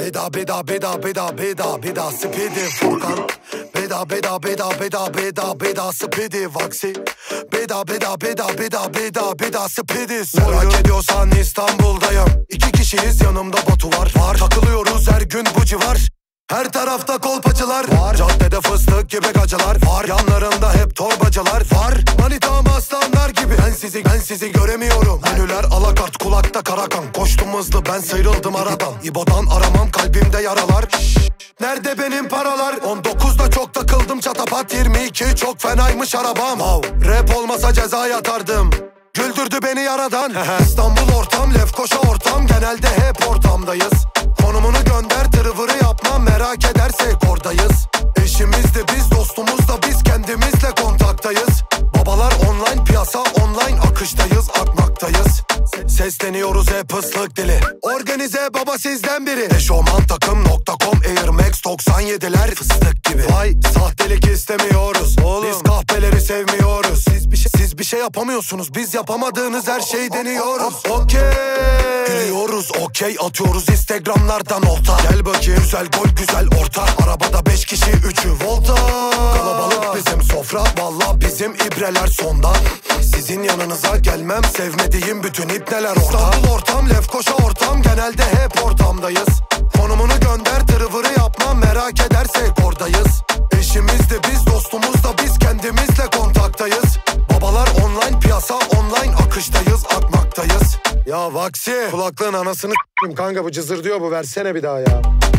Beda Speedy Furkan. Beda Speedy Vaksi. Beda Speedy. Merak ediyorsan İstanbul'dayım. 2 kişiyiz, yanımda Batu var. Takılıyoruz her gün bu civar. Her tarafta kolpacılar var. Caddede fıstık gibi gacılar var. Yanlarında hep torbacılar var. Manitam aslanlar gibi. Ben sizi göremiyorum. Menüler alakart, kulakta karakan. Koştum hızlı, ben sıyrıldım aradan. İbo'dan aramam, kalbimde yaralar. Nerede benim paralar? 19'da çok takıldım çatapat. 22 çok fenaymış arabam. Rap olmasa ceza yatardım. Güldürdü beni yaradan. İstanbul ortam, Lefkoşa ortam. Genelde hep ortamdayız. Konumunu gönder, tırıvırı yapmam. Merak edersek oradayız. Eşimiz de biz, dostumuz da biz. Kendimizle kontaktayız. Babalar online, piyasa online. Akıştayız, akmaktayız. Sesleniyoruz hep ıslık dili. Organize baba sizden biri. Eşofmantakım.com, Air Max 97'ler fıstık gibi. Vay, sahtelik istemiyoruz oğlum. Biz kahpeleri sevmiyoruz. Siz bir şey yapamıyorsunuz. Biz yapamadığınız her şeyi deniyoruz. Okey. Gülüyoruz, okey atıyoruz Instagram'lardan olta. Gel bakayım, güzel gol güzel orta. Arabada 5 kişi 3'ü volta. Kalabalık bizim sofra, valla bizim ibreler sonda. Sizin yanınıza gelmem, sevmediğim bütün ipneler orta. İstanbul ortam, Lefkoşa ortam. Genelde hep ortamdayız. Konumunu gönder, tırıvırı yapmam. Merak edersek oradayız. Eşimiz de biz, dostumuz da biz. Kendimizle kontaktayız. Babalar online, piyasa online. Akıştayız, akmaktayız. Ya Vaksi, kulaklığın anasını s**tim kanka, bu cızır diyor bu, versene bir daha ya.